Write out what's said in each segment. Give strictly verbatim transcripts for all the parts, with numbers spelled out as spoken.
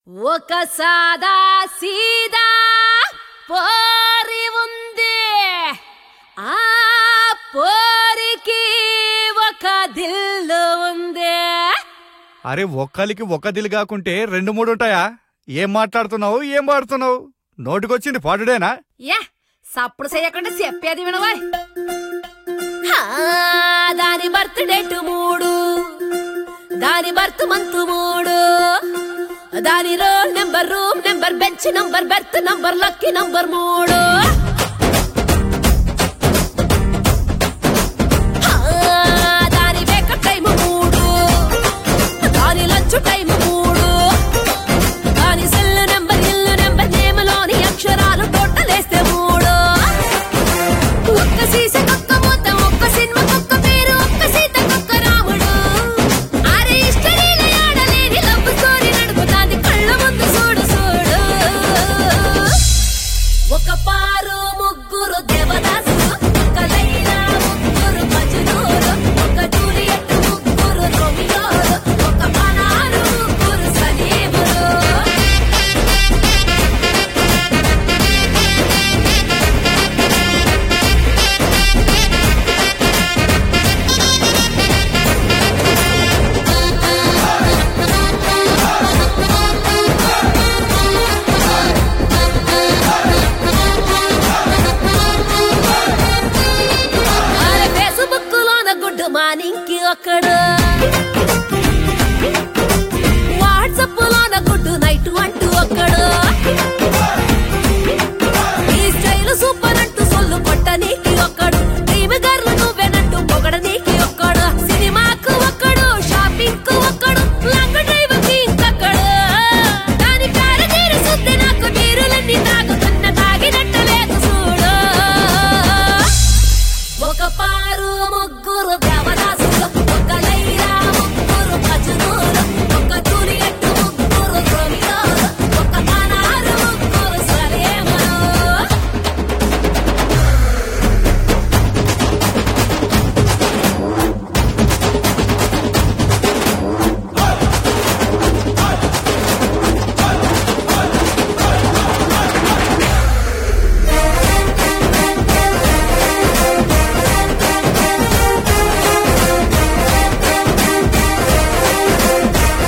ఒక సాదా సీదా పోరి ఉంది, ఆ పోరికి ఒక దిల్లు ఉంది. అరే ఒక్కలికి ఒక దిల్ కాకుంటే రెండు మూడు ఉంటాయా? ఏం మాట్లాడుతున్నావు, ఏం పాడుతున్నావు? నోటికొచ్చింది పాడుడేనా? యా సప్పుడు చేయకుండా చెప్పేది వినవా. దాని బర్త్ డేట్ మూడు, దాని బర్త్ మంత్ మూడు, దాని roll number, room number, bench number, berth number, lucky number మూడు. దాని వేకప్ టైం మూడు, దాని లంచ్ టైం మూడు, దాని సెల్ నెంబర్, ఇల్లు నెంబర్, నేమలోని అక్షరాలు టోటల్ వేస్తే మూడు. ఒక్క సీస ఒక్క మూత, ఒక్క సినిమా ఒక్క పేరు, ఒక్క సీత ఒక్క రాముడు. అరే ఇష్టలీల ఆడలేని లవ్ స్టోరీ నడుపుతాది కళ్ళ ముందు చూడు చూడు. ఒక పారు ముగ్గురు దేవదాసులు, ఒక లైలా ముగ్గురు మజ్నూలు, ఒక జూలియట్ ముగ్గురు రోమియోలు, ఒక పనారు ముగ్గురు సలీములు. అరే ఫేస్బుక్ లోన గుడ్ మార్నింగ్ కి ఒక్కడు, వాట్సాప్ లోన గుడ్ నైట్ అంటూ ఒక్కడు, ఈ స్టైల్ సూపర్ అంటూ సొల్లు కొట్ట నీకి ఒక్కడు, డ్రీమ్ గర్ల్ నువ్వేనంటూ పొగడ నీకి ఒక్కడు, సినిమాకు ఒక్కడు, షాపింగ్ కు ఒక్కడు, లాంగ్ డ్రైవ్ కి ఇంకొక్కడు. దాని కారు తీరు సుద్ది నాకు నీరులన్నీ తాగుతున్న తాగినట్టు లేదు చూడు. ఒక పారు ముగ్గురు దేవదాసులు, ఒక లైలా ముగ్గురు మజ్నూలు, ఒక జూలియట్ ముగ్గురు రోమియోలు, ఒక పనారు ముగ్గురు సలీములు.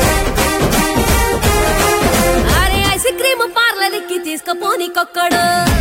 అరే ఐస్ క్రీమ్ పార్లర్కి తీసుకుపోనికొక్కడు,